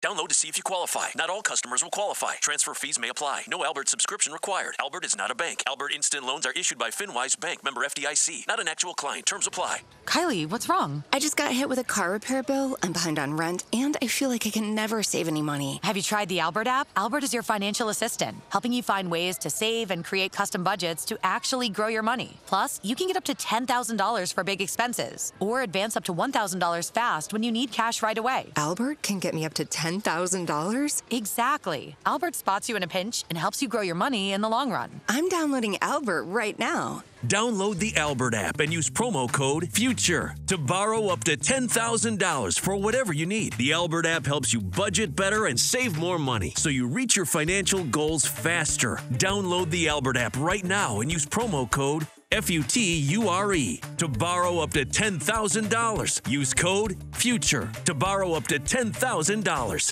Download to see if you qualify. Not all customers will qualify. Transfer fees may apply. No Albert subscription required. Albert is not a bank. Albert Instant Loans are issued by FinWise Bank, member FDIC. Not an actual client. Terms apply. Kylie, what's wrong? I just got hit with a car repair bill. I'm behind on rent, and I feel like I can never save any money. Have you tried the Albert app? Albert is your financial assistant, helping you find ways to save and create custom budgets to actually grow your money. Plus, you can get up to $10,000 for big expenses, or advance up to $1,000 fast when you need cash right away. Albert can get me up to $10,000? Exactly. Albert spots you in a pinch and helps you grow your money in the long run. I'm downloading Albert right now. Download the Albert app and use promo code FUTURE to borrow up to $10,000 for whatever you need. The Albert app helps you budget better and save more money so you reach your financial goals faster. Download the Albert app right now and use promo code FUTURE to borrow up to $10,000. Use code FUTURE to borrow up to $10,000.